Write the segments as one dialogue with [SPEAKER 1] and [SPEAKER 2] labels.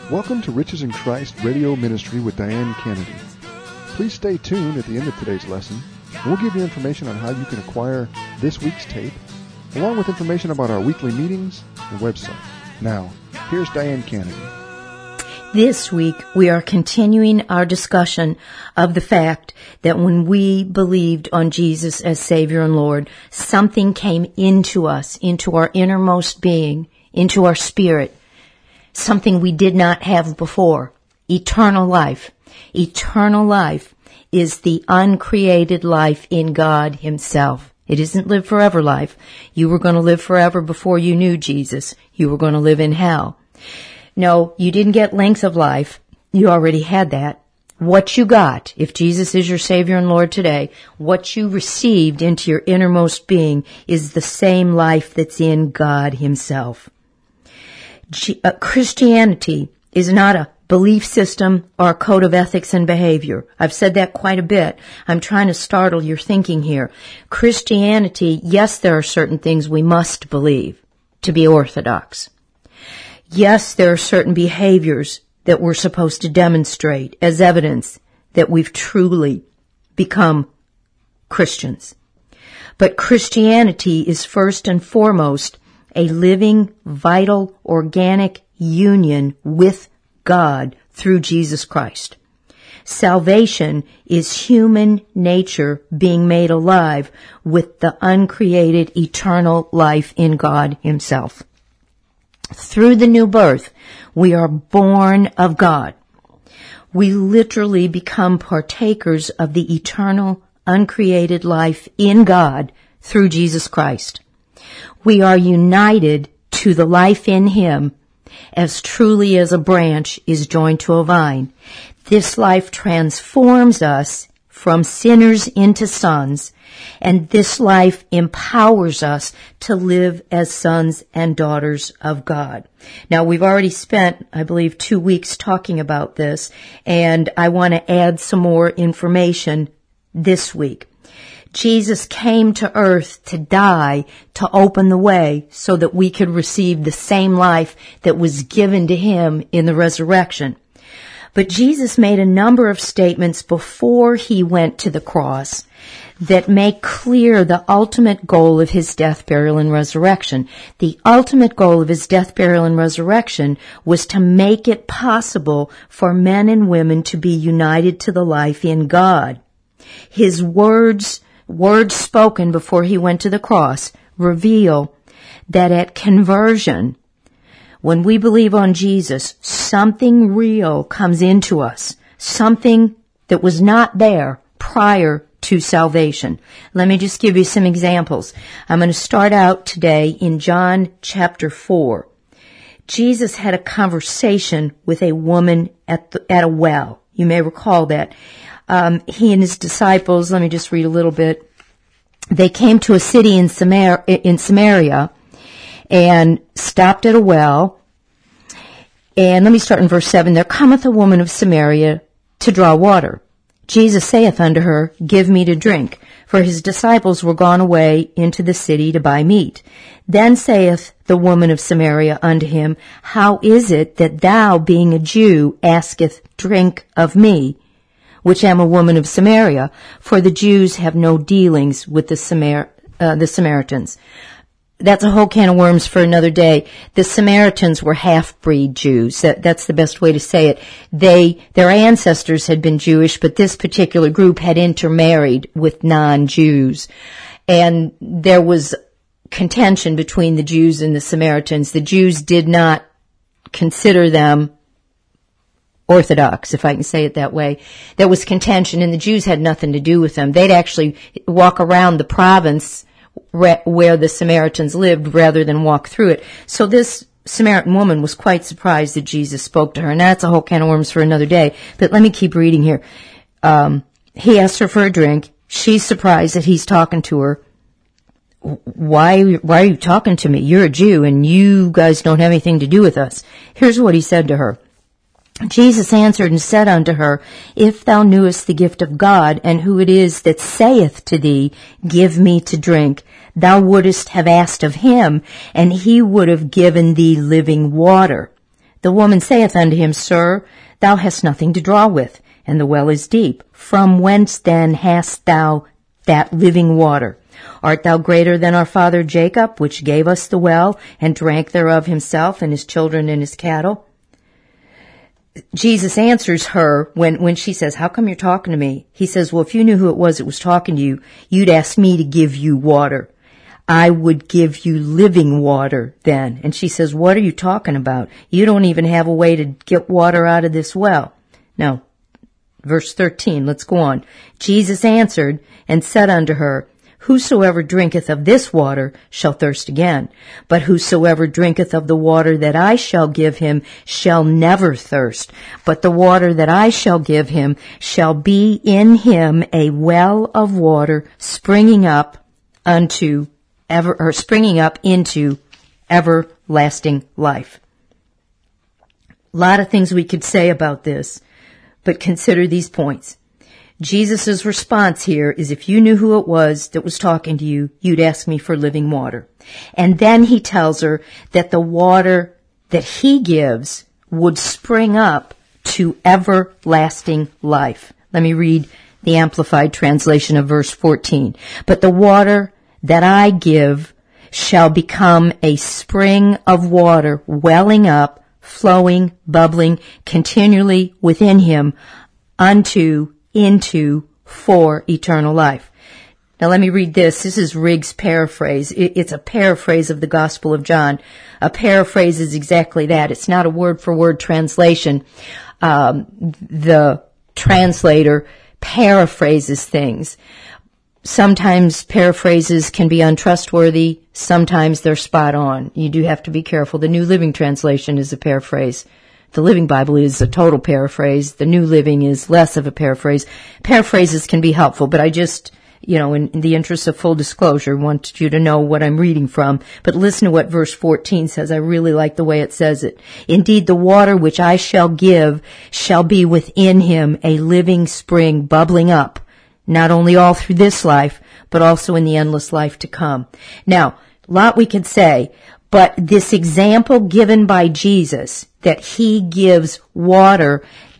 [SPEAKER 1] Welcome to Riches in Christ Radio Ministry with Diane Kennedy. Please stay tuned at the end of today's lesson. We'll give you information on how you can acquire this week's tape, along with information about our weekly meetings and website. Now, here's Diane Kennedy.
[SPEAKER 2] This week, we are continuing our discussion of the fact that when we believed on Jesus as Savior and Lord, something came into us, into our innermost being, into our spirit, something we did not have before, eternal life. Eternal life is the uncreated life in God Himself. It isn't live forever life. You were going to live forever before you knew Jesus. You were going to live in hell. No, you didn't get length of life. You already had that. What you got, if Jesus is your Savior and Lord today, what you received into your innermost being is the same life that's in God Himself. Christianity is not a belief system or a code of ethics and behavior. I've said that quite a bit. I'm trying to startle your thinking here. Christianity, yes, there are certain things we must believe to be orthodox. Yes, there are certain behaviors that we're supposed to demonstrate as evidence that we've truly become Christians. But Christianity is first and foremost a living, vital, organic union with God through Jesus Christ. Salvation is human nature being made alive with the uncreated eternal life in God Himself. Through the new birth, we are born of God. We literally become partakers of the eternal, uncreated life in God through Jesus Christ. We are united to the life in Him as truly as a branch is joined to a vine. This life transforms us from sinners into sons, and this life empowers us to live as sons and daughters of God. Now, we've already spent, I believe, 2 weeks talking about this, and I want to add some more information this week. Jesus came to earth to die, to open the way so that we could receive the same life that was given to Him in the resurrection. But Jesus made a number of statements before He went to the cross that make clear the ultimate goal of His death, burial, and resurrection. The ultimate goal of His death, burial, and resurrection was to make it possible for men and women to be united to the life in God. His words spoken before He went to the cross reveal that at conversion, when we believe on Jesus, something real comes into us, something that was not there prior to salvation. Let me just give you some examples. I'm going to start out today in John chapter 4. Jesus had a conversation with a woman at a well. You may recall that. He and His disciples, let me just read a little bit. They came to a city in Samaria and stopped at a well. And let me start in verse 7. There cometh a woman of Samaria to draw water. Jesus saith unto her, Give me to drink. For His disciples were gone away into the city to buy meat. Then saith the woman of Samaria unto Him, How is it that thou, being a Jew, asketh drink of me, which am a woman of Samaria? For the Jews have no dealings with the Samaritans. That's a whole can of worms for another day. The Samaritans were half-breed Jews. That's the best way to say it. Their ancestors had been Jewish, but this particular group had intermarried with non-Jews. And there was contention between the Jews and the Samaritans. The Jews did not consider them Orthodox, if I can say it that way. There was contention, and the Jews had nothing to do with them. They'd actually walk around the province where the Samaritans lived rather than walk through it. So this Samaritan woman was quite surprised that Jesus spoke to her, and that's a whole can of worms for another day. But let me keep reading here. He asked her for a drink. She's surprised that He's talking to her. Why are you talking to me? You're a Jew, and you guys don't have anything to do with us. Here's what He said to her. Jesus answered and said unto her, If thou knewest the gift of God, and who it is that saith to thee, Give me to drink, thou wouldest have asked of Him, and He would have given thee living water. The woman saith unto him, Sir, thou hast nothing to draw with, and the well is deep. From whence then hast thou that living water? Art thou greater than our father Jacob, which gave us the well, and drank thereof himself, and his children, and his cattle? Jesus answers her when she says, how come you're talking to me? He says, well, if you knew who it was talking to you, you'd ask me to give you water. I would give you living water then. And she says, what are you talking about? You don't even have a way to get water out of this well. Now, verse 13, let's go on. Jesus answered and said unto her, Whosoever drinketh of this water shall thirst again, but whosoever drinketh of the water that I shall give him shall never thirst. But the water that I shall give him shall be in him a well of water springing up into everlasting life. A lot of things we could say about this, but consider these points. Jesus' response here is, if you knew who it was that was talking to you, you'd ask me for living water. And then he tells her that the water that he gives would spring up to everlasting life. Let me read the Amplified translation of verse 14. But the water that I give shall become a spring of water welling up, flowing, bubbling continually within him into for eternal life. Now let me read this. This is Riggs' paraphrase. It's a paraphrase of the Gospel of John. A paraphrase is exactly that. It's not a word-for-word translation. The translator paraphrases things. Sometimes paraphrases can be untrustworthy. Sometimes they're spot on. You do have to be careful. The New Living Translation is a paraphrase. The Living Bible is a total paraphrase. The New Living is less of a paraphrase. Paraphrases can be helpful, but I just, in the interest of full disclosure, want you to know what I'm reading from. But listen to what verse 14 says. I really like the way it says it. Indeed, the water which I shall give shall be within him a living spring bubbling up, not only all through this life, but also in the endless life to come. Now, a lot we could say, but this example given by Jesus, that he gives water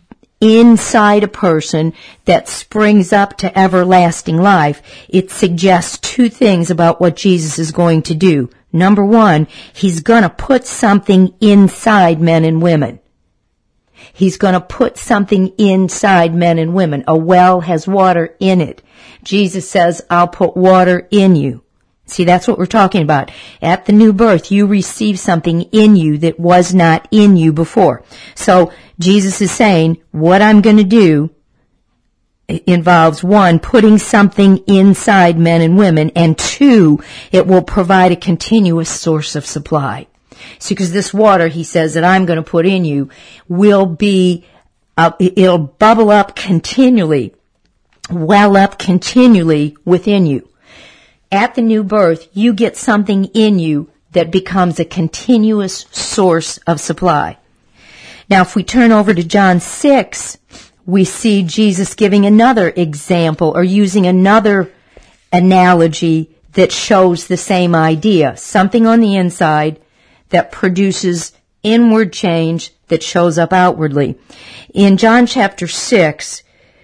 [SPEAKER 2] inside a person that springs up to everlasting life, it suggests two things about what Jesus is going to do. Number one, he's going to put something inside men and women. He's going to put something inside men and women. A well has water in it. Jesus says, I'll put water in you. See, that's what we're talking about. At the new birth, you receive something in you that was not in you before. So Jesus is saying, what I'm going to do involves, one, putting something inside men and women, and two, it will provide a continuous source of supply. See, because this water, he says, that I'm going to put in you will be, it'll bubble up continually, well up continually within you. At the new birth, you get something in you that becomes a continuous source of supply. Now, if we turn over to John 6, we see Jesus giving another example or using another analogy that shows the same idea. Something on the inside that produces inward change that shows up outwardly. In John chapter 6,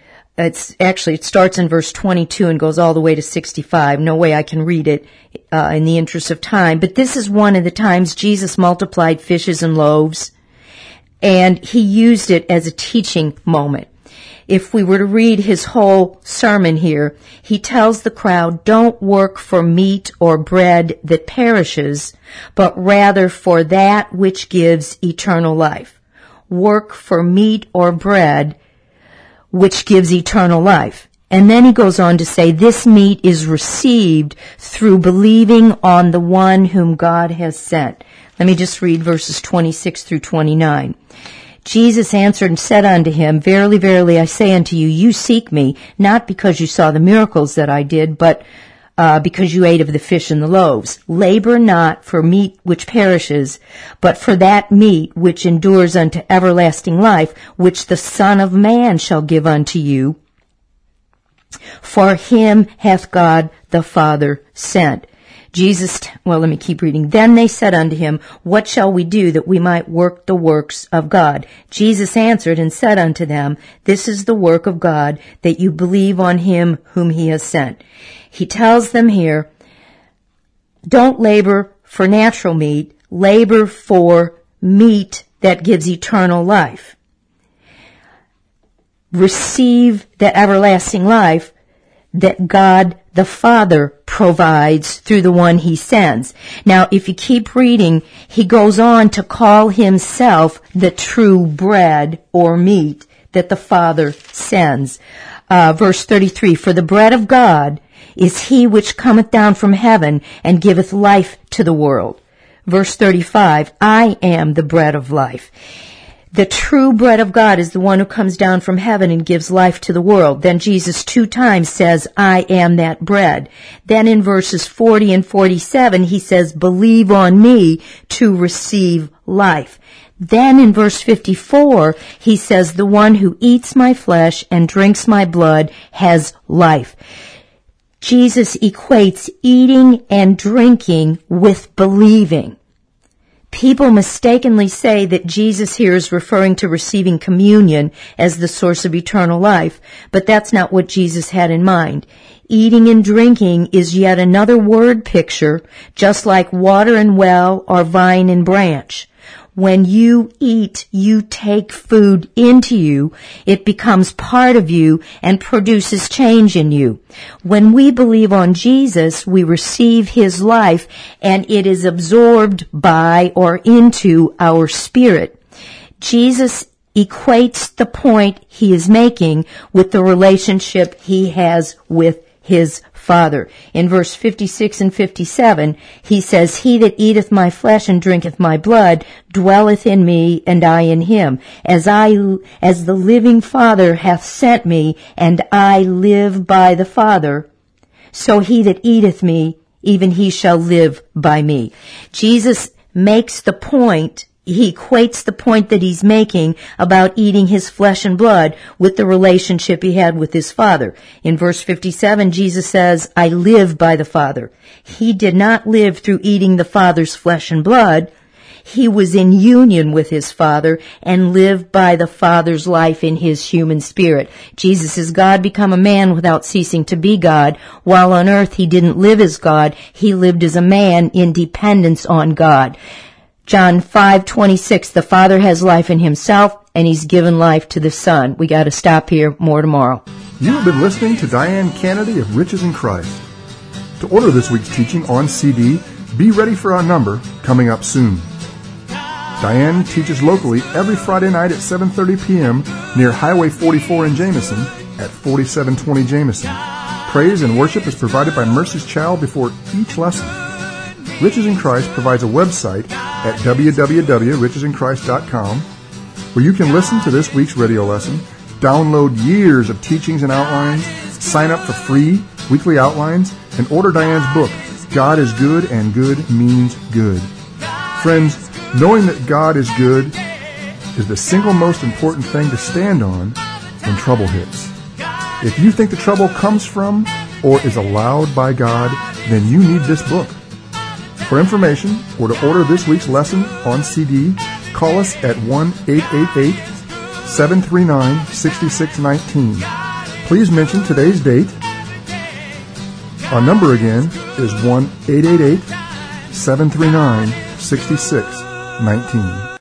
[SPEAKER 2] it starts in verse 22 and goes all the way to 65. No way I can read it in the interest of time. But this is one of the times Jesus multiplied fishes and loaves, and he used it as a teaching moment. If we were to read his whole sermon here, he tells the crowd, don't work for meat or bread that perishes, but rather for that which gives eternal life. Work for meat or bread which gives eternal life. And then he goes on to say, this meat is received through believing on the one whom God has sent. Let me just read verses 26 through 29. Jesus answered and said unto him, Verily, verily, I say unto you, you seek me, not because you saw the miracles that I did, but because you ate of the fish and the loaves. Labor not for meat which perishes, but for that meat which endures unto everlasting life, which the Son of Man shall give unto you. For him hath God the Father sent. Let me keep reading. Then they said unto him, what shall we do that we might work the works of God? Jesus answered and said unto them, this is the work of God, that you believe on him whom he has sent. He tells them here, don't labor for natural meat, labor for meat that gives eternal life. Receive the everlasting life that God the Father provides through the one he sends. Now, if you keep reading, he goes on to call himself the true bread or meat that the Father sends. Verse 33, for the bread of God is he which cometh down from heaven and giveth life to the world. Verse 35, I am the bread of life. The true bread of God is the one who comes down from heaven and gives life to the world. Then Jesus 2 times says, I am that bread. Then in verses 40 and 47, he says, believe on me to receive life. Then in verse 54, he says, the one who eats my flesh and drinks my blood has life. Jesus equates eating and drinking with believing. People mistakenly say that Jesus here is referring to receiving communion as the source of eternal life, but that's not what Jesus had in mind. Eating and drinking is yet another word picture, just like water and well or vine and branch. When you eat, you take food into you. It becomes part of you and produces change in you. When we believe on Jesus, we receive his life and it is absorbed by or into our spirit. Jesus equates the point he is making with the relationship he has with his Father. In verse 56 and 57, he says, he that eateth my flesh and drinketh my blood dwelleth in me, and I in him. As the living Father hath sent me, and I live by the Father, so he that eateth me, even he shall live by me. Jesus makes the point, he equates the point that he's making about eating his flesh and blood with the relationship he had with his Father. In verse 57, Jesus says, I live by the Father. He did not live through eating the Father's flesh and blood. He was in union with his Father and lived by the Father's life in his human spirit. Jesus is God become a man without ceasing to be God. While on earth he didn't live as God, he lived as a man in dependence on God. John 5:26, the Father has life in himself, and he's given life to the Son. We got to stop here. More tomorrow.
[SPEAKER 1] You have been listening to Diane Kennedy of Riches in Christ. To order this week's teaching on CD, be ready for our number coming up soon. Diane teaches locally every Friday night at 7:30 p.m. near Highway 44 in Jameson at 4720 Jameson. Praise and worship is provided by Mercy's Child before each lesson. Riches in Christ provides a website at www.richesinChrist.com where you can listen to this week's radio lesson, download years of teachings and outlines, sign up for free weekly outlines, and order Diane's book, God is Good and Good Means Good. Friends, knowing that God is good is the single most important thing to stand on when trouble hits. If you think the trouble comes from or is allowed by God, then you need this book. For information or to order this week's lesson on CD, call us at 1-888-739-6619. Please mention today's date. Our number again is 1-888-739-6619.